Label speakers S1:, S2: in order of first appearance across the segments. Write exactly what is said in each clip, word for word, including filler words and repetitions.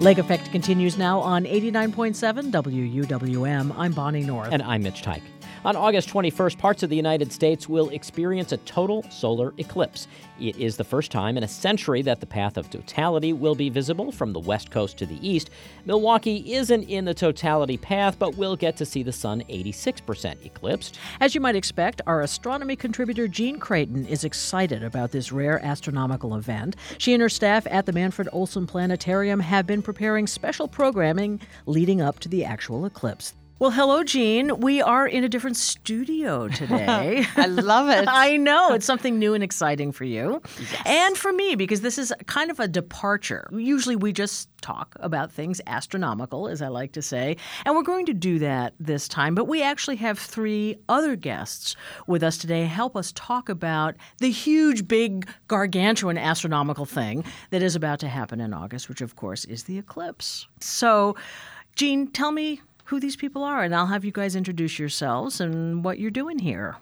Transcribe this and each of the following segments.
S1: Lake Effect continues now on eighty-nine point seven W U W M. I'm Bonnie North.
S2: And I'm Mitch Tyke. On August twenty-first, parts of the United States will experience a total solar eclipse. It is the first time in a century that the path of totality will be visible from the west coast to the east. Milwaukee isn't in the totality path, but we'll get to see the sun eighty-six percent eclipsed.
S1: As you might expect, our astronomy contributor Jean Creighton is excited about this rare astronomical event. She and her staff at the Manfred Olson Planetarium have been preparing special programming leading up to the actual eclipse. Well, hello, Jean. We are in a different studio today.
S3: I love it.
S1: I know. It's something new and exciting for you.
S3: Yes.
S1: And for me, because this is kind of a departure. Usually we just talk about things astronomical, as I like to say. And we're going to do that this time. But we actually have three other guests with us today to help us talk about the huge, big, gargantuan astronomical thing that is about to happen in August, which, of course, is the eclipse. So, Jean, tell me who these people are, and I'll have you guys introduce yourselves and what you're doing here.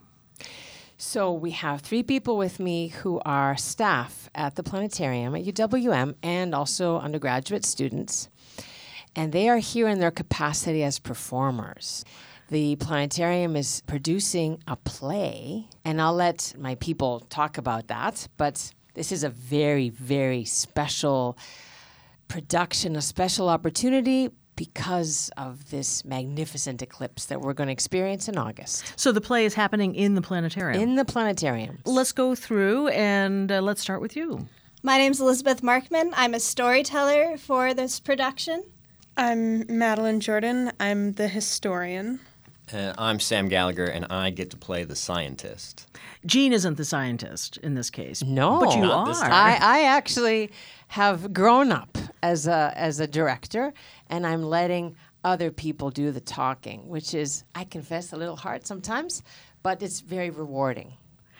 S3: So we have three people with me who are staff at the planetarium at U W M and also undergraduate students. And they are here in their capacity as performers. The planetarium is producing a play, and I'll let my people talk about that, but this is a very, very special production, a special opportunity because of this magnificent eclipse that we're going to experience in August.
S1: So the play is happening in the planetarium?
S3: In the planetarium.
S1: Let's go through, and uh, let's start with you.
S4: My name's Elizabeth Markman. I'm a storyteller for this production.
S5: I'm Madeline Jordan. I'm the historian.
S6: Uh, I'm Sam Gallagher, and I get to play the scientist.
S1: Jean isn't the scientist in this case.
S3: No.
S1: But you
S6: Not
S1: are.
S6: this time.
S3: I, I actually have grown up as a as a director, and I'm letting other people do the talking, which is, I confess, a little hard sometimes, but it's very rewarding.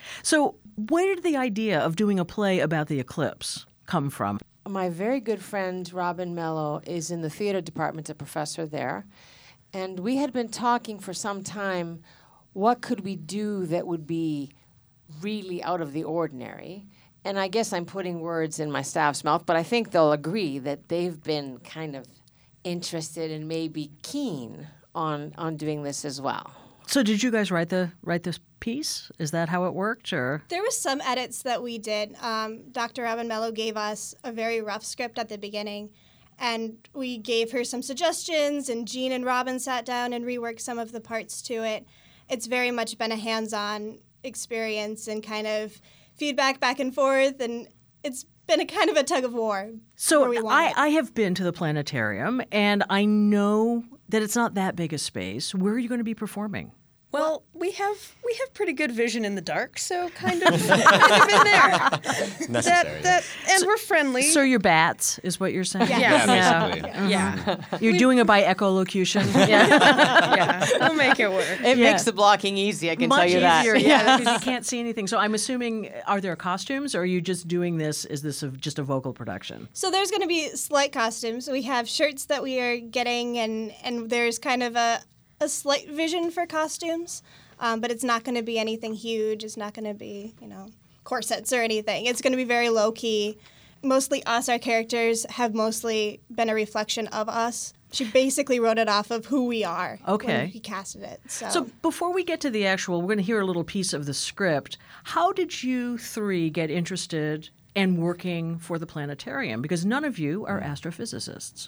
S1: So where did the idea of doing a play about the eclipse come from?
S3: My very good friend Robin Mello is in the theater department, a professor there, and we had been talking for some time, what could we do that would be really out of the ordinary? And I guess I'm putting words in my staff's mouth, but I think they'll agree that they've been kind of interested and maybe keen on on doing this as well.
S1: So did you guys write the write this piece? Is that how it worked, or?
S4: There was some edits that we did. Um, Doctor Robin Mello gave us a very rough script at the beginning, and we gave her some suggestions, and Jean and Robin sat down and reworked some of the parts to it. It's very much been a hands-on experience and kind of feedback back and forth, and it's been a kind of a tug of war.
S1: So
S4: we want
S1: I,
S4: it.
S1: I have been to the planetarium, and I know that it's not that big a space. Where are you going to be performing?
S5: Well, we have we have pretty good vision in the dark, so kind of, kind of in there.
S6: Necessary.
S5: That, that, and we're friendly.
S1: So you're bats, is what you're saying?
S4: Yeah.
S5: Yeah,
S6: basically.
S5: yeah,
S1: You're doing it by echolocution? Yeah.
S5: yeah, we'll make it work.
S3: It
S1: Yeah.
S3: makes the blocking easy, I can
S1: Much
S3: tell you that.
S1: easier, yeah, because you can't see anything. So I'm assuming, are there costumes, or are you just doing this, is this a, just a vocal production?
S4: So there's going to be slight costumes. We have shirts that we are getting, and, and there's kind of a, a slight vision for costumes, um, but it's not going to be anything huge. It's not going to be, you know, corsets or anything. It's going to be very low-key. Mostly us, our characters, have mostly been a reflection of us. She basically wrote it off of who we are
S1: Okay.
S4: when he casted it. So,
S1: So before we get to the actual, we're going to hear a little piece of the script. How did you three get interested in working for the planetarium? Because none of you are astrophysicists.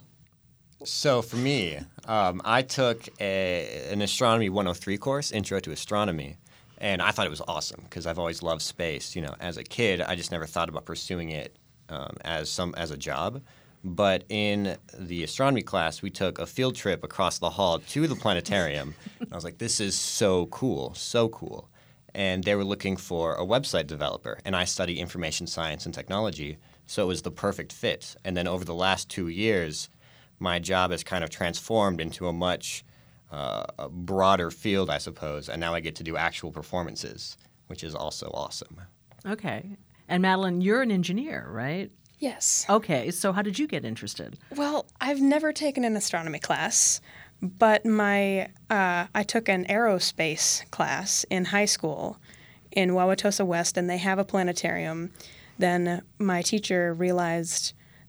S6: So for me, um, I took a, an Astronomy one oh three course, Intro to Astronomy, and I thought it was awesome because I've always loved space. You know, as a kid, I just never thought about pursuing it um, as some as a job. But in the astronomy class, we took a field trip across the hall to the planetarium. And I was like, this is so cool, so cool. And they were looking for a website developer, and I study information science and technology, so it was the perfect fit. And then over the last two years, my job has kind of transformed into a much uh, a broader field, I suppose, and now I get to do actual performances, which is also awesome.
S1: Okay. And Madeline, you're an engineer, right?
S5: Yes.
S1: Okay. So how did you get interested?
S5: Well, I've never taken an astronomy class, but my uh, I took an aerospace class in high school in Wauwatosa West, and they have a planetarium. Then my teacher realized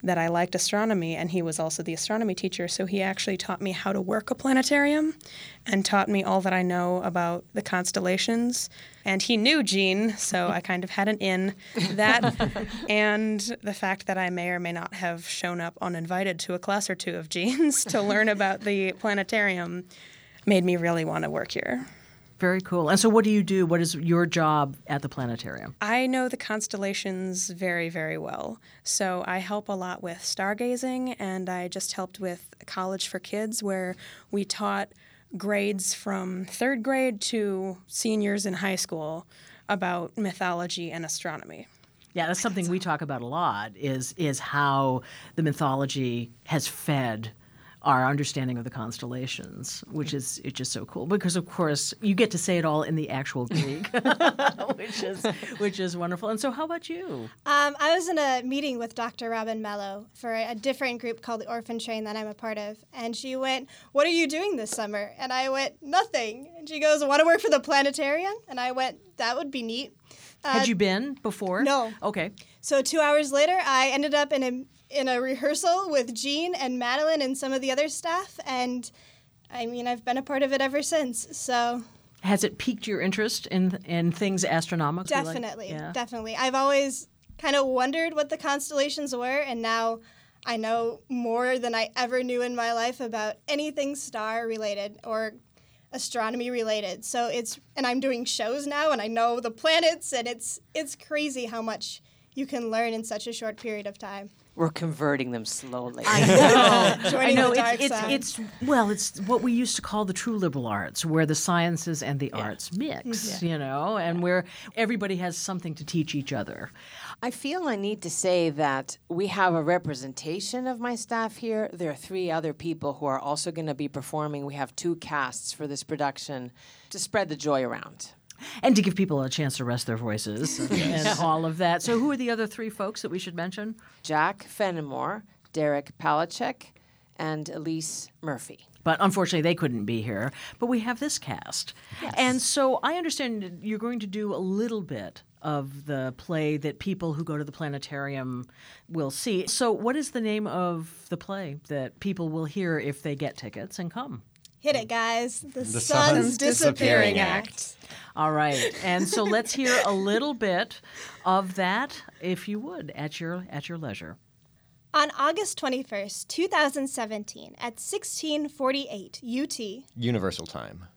S5: that I liked astronomy, and he was also the astronomy teacher, so he actually taught me how to work a planetarium and taught me all that I know about the constellations. And he knew Gene, so I kind of had an in. That and the fact that I may or may not have shown up uninvited to a class or two of Gene's to learn about the planetarium made me really want to work here.
S1: Very cool. And so what do you do? What is your job at the planetarium?
S5: I know the constellations very, very well. So I help a lot with stargazing, and I just helped with College for Kids, where we taught grades from third grade to seniors in high school about mythology and astronomy.
S1: Yeah, that's something we talk about a lot, is is how the mythology has fed our understanding of the constellations, which is it's just so cool because, of course, you get to say it all in the actual Greek, which is which is wonderful. And so, how about you?
S4: Um, I was in a meeting with Doctor Robin Mello for a different group called the Orphan Train that I'm a part of, and she went, "What are you doing this summer?" And I went, "Nothing." And she goes, "Want to work for the planetarium?" And I went, "That would be neat." Uh,
S1: Had you been before?
S4: No.
S1: Okay.
S4: So two hours later, I ended up in a in a rehearsal with Jean and Madeline and some of the other staff, and I mean, I've been a part of it ever since. So
S1: has it piqued your interest in in things astronomical?
S4: Definitely,
S1: like? yeah.
S4: definitely. I've always kind of wondered what the constellations were, and now I know more than I ever knew in my life about anything star related or astronomy related. So it's and I'm doing shows now, and I know the planets, and it's it's crazy how much you can learn in such a short period of time.
S3: We're converting them slowly.
S1: I know.
S4: Joining
S1: I know.
S4: the dark
S1: it's,
S4: side.
S1: it's it's well, it's what we used to call the true liberal arts, where the sciences and the arts mix.
S3: Yeah.
S1: You know, and where everybody has something to teach each other.
S3: I feel I need to say that we have a representation of my staff here. There are three other people who are also going to be performing. We have two casts for this production to spread the joy around.
S1: And to give people a chance to rest their voices and, and all of that. So who are the other three folks that we should mention?
S3: Jack Fenimore, Derek Palachek, and Elise Murphy.
S1: But unfortunately, they couldn't be here. But we have this cast.
S3: Yes.
S1: And so I understand you're going to do a little bit of the play that people who go to the planetarium will see. So what is the name of the play that people will hear if they get tickets and come?
S4: Hit it, guys. The,
S6: The
S4: Sun's,
S6: Sun's
S4: Disappearing,
S6: Disappearing
S4: Act.
S6: Act.
S1: All right. And so let's hear a little bit of that, if you would, at your at your leisure.
S4: On August twenty-first, two thousand seventeen, at sixteen forty-eight U T,
S6: Universal time.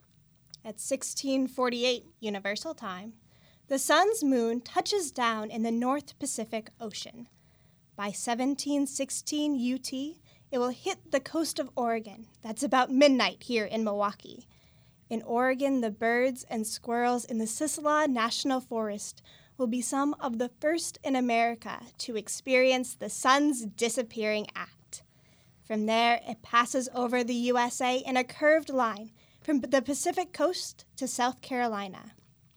S4: at sixteen forty-eight Universal Time, the sun's moon touches down in the North Pacific Ocean. By seventeen sixteen U T, it will hit the coast of Oregon. That's about midnight here in Milwaukee. In Oregon, the birds and squirrels in the Sisalak National Forest will be some of the first in America to experience the sun's disappearing act. From there, it passes over the U S A in a curved line from the Pacific coast to South Carolina.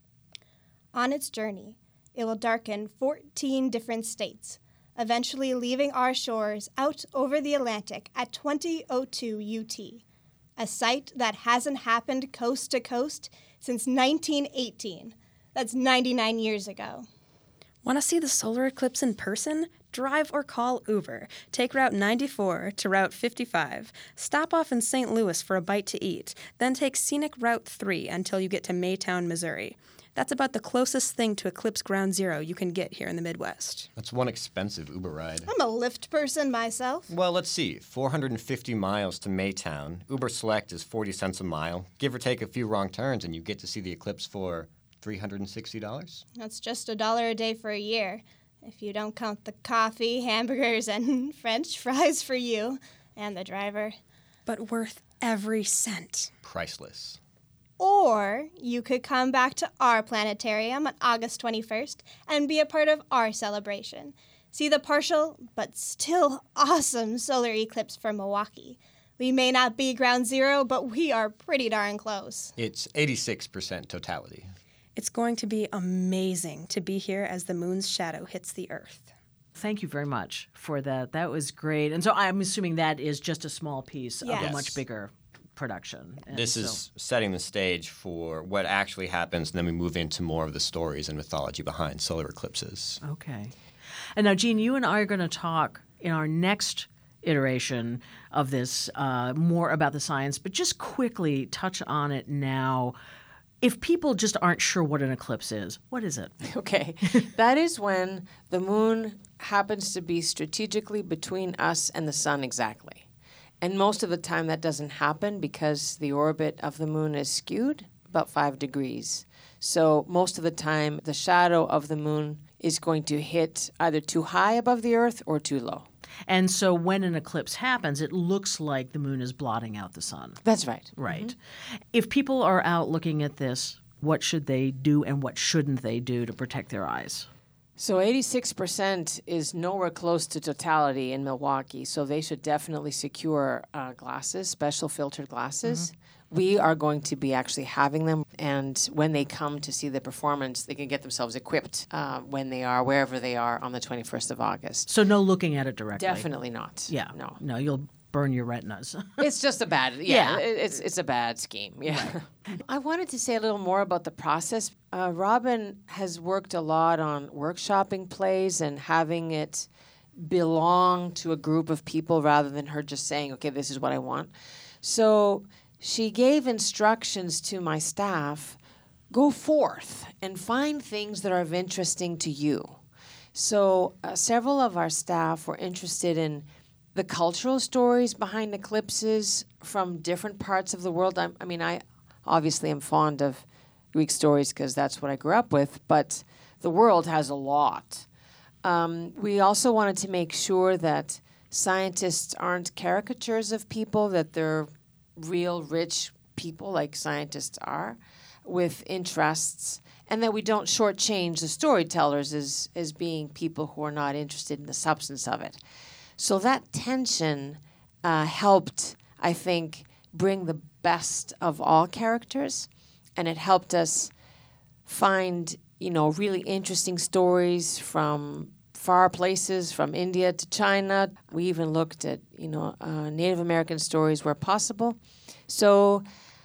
S4: On its journey, it will darken fourteen different states, eventually leaving our shores out over the Atlantic at twenty oh two U T, a sight that hasn't happened coast to coast since nineteen eighteen. That's ninety-nine years ago.
S5: Want to see the solar eclipse in person? Drive or call Uber. Take Route ninety-four to Route fifty-five. Stop off in Saint Louis for a bite to eat. Then take scenic Route three until you get to Maytown, Missouri. That's about the closest thing to Eclipse Ground Zero you can get here in the Midwest.
S6: That's one expensive Uber ride.
S4: I'm a Lyft person myself.
S6: Well, let's see. four hundred fifty miles to Maytown. Uber Select is forty cents a mile. Give or take a few wrong turns, and you get to see the eclipse for three hundred sixty dollars.
S4: That's just a dollar a day for a year, if you don't count the coffee, hamburgers, and French fries for you and the driver.
S5: But worth every cent.
S6: Priceless.
S4: Or you could come back to our planetarium on August twenty-first and be a part of our celebration. See the partial but still awesome solar eclipse from Milwaukee. We may not be ground zero, but we are pretty darn close.
S6: It's eighty-six percent totality.
S5: It's going to be amazing to be here as the moon's shadow hits the earth.
S1: Thank you very much for that. That was great. And so I'm assuming that is just a small piece of a
S4: Yes.
S1: much bigger production. And
S6: This
S1: so-
S6: is setting the stage for what actually happens, and then we move into more of the stories and mythology behind solar eclipses.
S1: Okay. And now, Jean, you and I are going to talk in our next iteration of this uh, more about the science, but just quickly touch on it now. If people just aren't sure what an eclipse is, what is it?
S3: Okay. That is when the moon happens to be strategically between us and the sun exactly. And most of the time that doesn't happen because the orbit of the moon is skewed about five degrees. So most of the time the shadow of the moon is going to hit either too high above the Earth or too low.
S1: And so when an eclipse happens, it looks like the moon is blotting out the sun.
S3: That's right.
S1: Right. Mm-hmm. If people are out looking at this, what should they do and what shouldn't they do to protect their eyes?
S3: So eighty-six percent is nowhere close to totality in Milwaukee, so they should definitely secure uh, glasses, special filtered glasses. Mm-hmm. We are going to be actually having them, and when they come to see the performance, they can get themselves equipped uh, when they are, wherever they are, on the twenty-first of August.
S1: So no looking at it directly?
S3: Definitely not.
S1: Yeah.
S3: No.
S1: No, you'll burn your retinas.
S3: It's just a bad, yeah,
S1: Yeah.
S3: it- it's it's a bad scheme. Yeah. I wanted to say a little more about the process. Uh, Robin has worked a lot on workshopping plays and having it belong to a group of people rather than her just saying, okay, this is what I want. So she gave instructions to my staff, go forth and find things that are of interesting to you. So uh, several of our staff were interested in the cultural stories behind eclipses from different parts of the world. I'm, I mean, I obviously am fond of Greek stories because that's what I grew up with, but the world has a lot. Um, we also wanted to make sure that scientists aren't caricatures of people, that they're real rich people like scientists are with interests, and that we don't shortchange the storytellers as, as being people who are not interested in the substance of it. So that tension uh, helped, I think, bring the best of all characters, and it helped us find, you know, really interesting stories from far places, from India to China. We even looked at, you know, uh, Native American stories where possible. So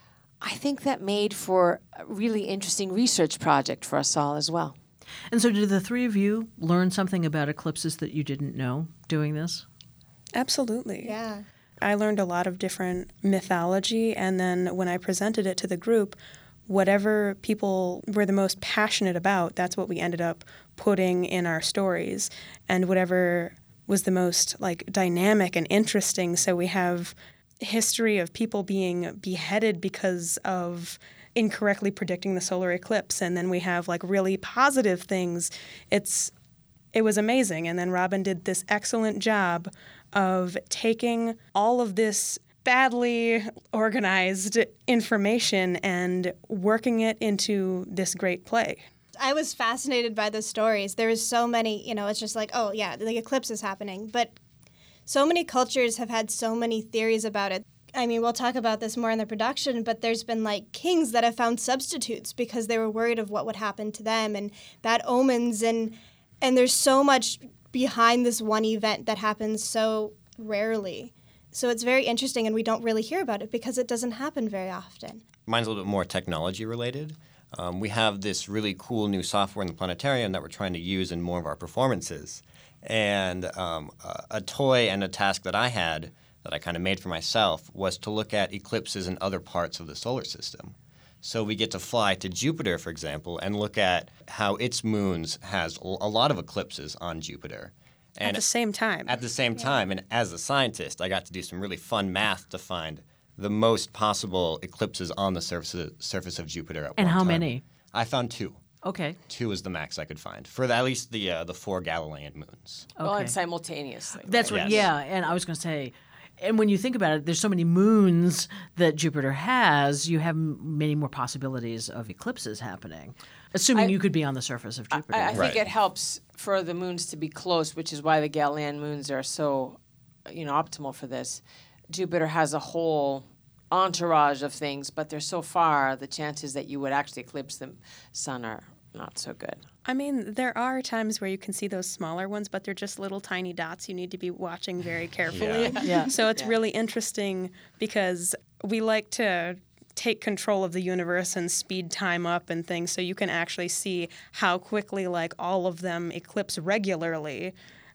S3: I think that made for a really interesting research project for us all as well.
S1: And so did the three of you learn something about eclipses that you didn't know doing this?
S5: Absolutely.
S4: Yeah.
S5: I learned a lot of different mythology, and then when I presented it to the group, whatever people were the most passionate about, that's what we ended up putting in our stories. And whatever was the most like dynamic and interesting. So we have history of people being beheaded because of incorrectly predicting the solar eclipse, and then we have like really positive things. It's it was amazing. And then Robin did this excellent job of taking all of this badly organized information and working it into this great play.
S4: I was fascinated by the stories. There was so many, you know, it's just like, oh, yeah, the eclipse is happening. But so many cultures have had so many theories about it. I mean, we'll talk about this more in the production, but there's been, like, kings that have found substitutes because they were worried of what would happen to them and bad omens. And, and there's so much behind this one event that happens so rarely. So it's very interesting, and we don't really hear about it because it doesn't happen very often.
S6: Mine's a little bit more technology related. Um, we have this really cool new software in the planetarium that we're trying to use in more of our performances. And um, a, a toy and a task that I had that I kind of made for myself was to look at eclipses in other parts of the solar system. So we get to fly to Jupiter, for example, and look at how its moons has a lot of eclipses on Jupiter. And
S5: At the same time.
S6: At the same time. And as a scientist, I got to do some really fun math to find the most possible eclipses on the surface, surface of Jupiter at
S1: And
S6: one
S1: how
S6: time.
S1: many?
S6: I found two.
S1: Okay.
S6: Two is the max I could find for the, at least the uh, the four Galilean moons.
S3: Well,
S1: Okay.
S3: and simultaneously.
S1: That's
S3: right?
S1: what,
S6: Yes.
S1: yeah. And I was going to say, and when you think about it, there's so many moons that Jupiter has, you have m- many more possibilities of eclipses happening, assuming
S3: I-
S1: you could be on the surface of Jupiter.
S3: I, I
S6: Right.
S3: think it helps for the moons to be close, which is why the Galilean moons are so, you know, optimal for this. Jupiter has a whole entourage of things, but they're so far, the chances that you would actually eclipse the sun are not so good.
S5: I mean, there are times where you can see those smaller ones, but they're just little tiny dots. You need to be watching very carefully.
S6: Yeah.
S1: Yeah.
S5: So it's really interesting because we like to take control of the universe and speed time up and things, so you can actually see how quickly like all of them eclipse regularly.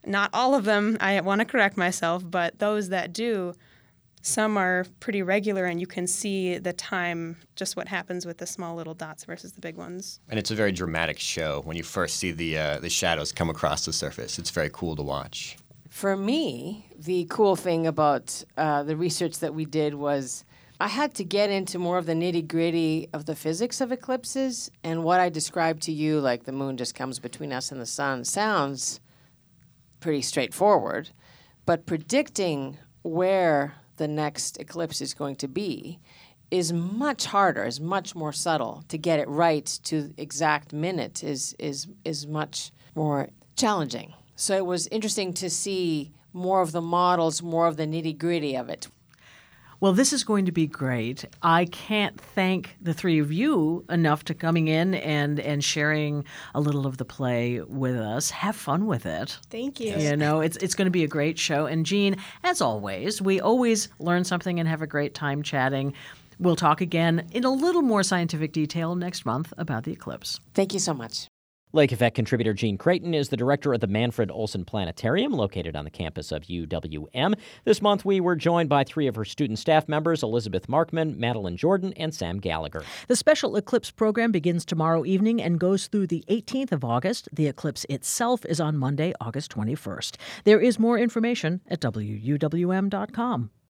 S5: Not all of them, I want to correct myself, but those that do, some are pretty regular, and you can see the time, just what happens with the small little dots versus the big ones.
S6: And it's a very dramatic show when you first see the uh, the shadows come across the surface. It's very cool to watch.
S3: For me, the cool thing about uh, the research that we did was I had to get into more of the nitty-gritty of the physics of eclipses, and what I described to you, like the moon just comes between us and the sun, sounds pretty straightforward. But predicting where the next eclipse is going to be is much harder, is much more subtle. To get it right to the exact minute is is is much more challenging. So it was interesting to see more of the models, more of the nitty-gritty of it.
S1: Well, this is going to be great. I can't thank the three of you enough to coming in and, and sharing a little of the play with us. Have fun with it.
S4: Thank you.
S1: You know, it's it's going to be a great show. And Jean, as always, we always learn something and have a great time chatting. We'll talk again in a little more scientific detail next month about the eclipse.
S3: Thank you so much.
S2: Lake Effect contributor Jean Creighton is the director of the Manfred Olson Planetarium, located on the campus of U W M. This month, we were joined by three of her student staff members, Elizabeth Markman, Madeline Jordan, and Sam Gallagher.
S1: The special eclipse program begins tomorrow evening and goes through the eighteenth of August. The eclipse itself is on Monday, August twenty-first. There is more information at W U W M dot com.